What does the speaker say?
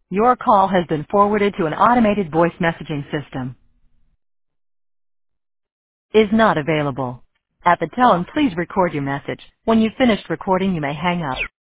Your call has been forwarded to an automated voice messaging system. Is not available. At the tone, please record your message. When you've finished recording, you may hang up.